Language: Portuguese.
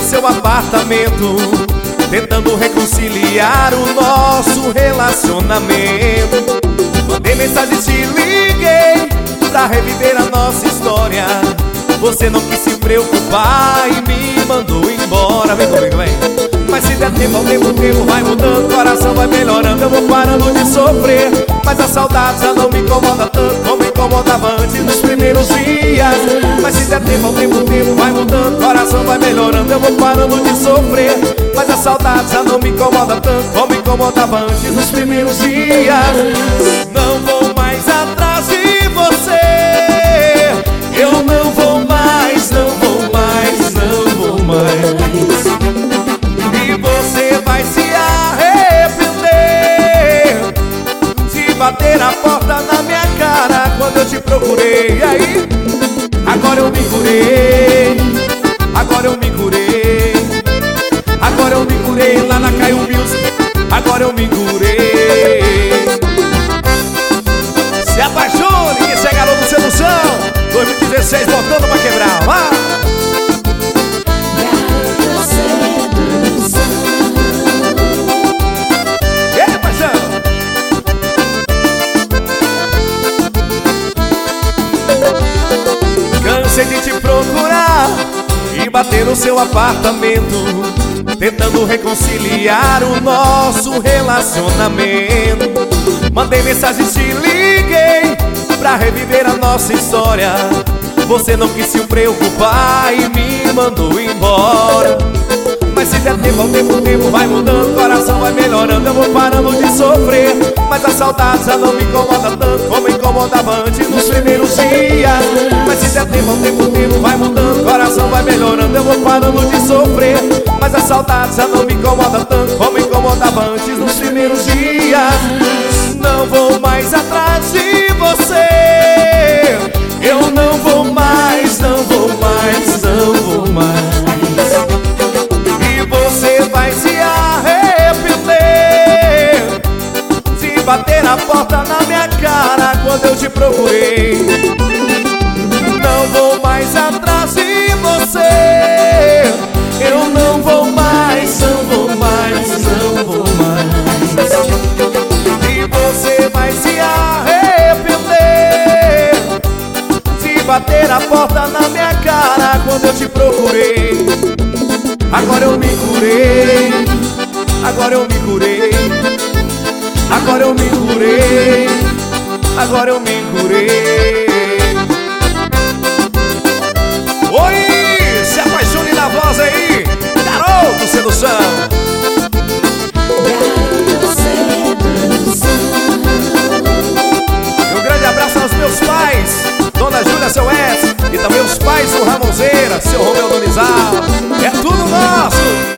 seu apartamento, tentando reconciliar o nosso relacionamento. Mandei mensagem, te liguei pra reviver a nossa história. Você não quis se preocupar e me mandou embora. Vem comigo, vem. Mas se der tempo ao tempo, o tempo vai mudando, o coração vai melhorando, eu vou parando de sofrer. Mas a saudade já não me incomoda tanto como incomodava antes nos primeiros dias. Mas se der tempo ao tempo, o tempo vai mudando, o coração vai melhorando, eu vou parando de sofrer. Mas a saudade já não me incomoda tanto como incomodava antes nos primeiros dias. Não vou mais atrás de você, eu não vou mais, não vou mais, não vou mais. E você vai se arrepender de bater a porta na minha cara quando eu te procurei. E aí? Agora eu me curei, agora eu me curei, agora eu me curei lá na Caio Music. Agora eu me curei. Se apaixone, esse é garoto sedução 2016 botando pra quebrar, vá! Cansei de te procurar e bater no seu apartamento, tentando reconciliar o nosso relacionamento. Mandei mensagem, te liguei pra reviver a nossa história. Você não quis se preocupar e me mandou embora. Mas se der tempo ao tempo, o tempo vai mudando, o coração vai melhorando, eu vou parando de sofrer. Mas a saudade já não me incomoda tanto como incomodava antes nos primeiros dias. Mas se der tempo ao tempo, o tempo vai mudando, o coração vai melhorando, eu vou parando de sofrer. Mas a saudade já não me incomoda tanto como incomodava antes nos primeiros dias. Não vou mais atrás de você, eu não vou mais, não vou mais, não vou mais. E você vai se arrepender de bater a porta na minha cara quando eu te procurei. Não vou mais atrás de você, eu não vou mais, não vou mais, não vou mais. E você vai se arrepender de bater a porta na minha cara quando eu te procurei. Agora eu me curei, agora eu me curei, agora eu me curei, agora eu me curei. Oi, se apaixone na voz aí, garoto sedução. Um grande abraço aos meus pais, Dona Júlia, seu S, e também os pais do Ramonzeira, seu Romeu Donizal. É tudo nosso.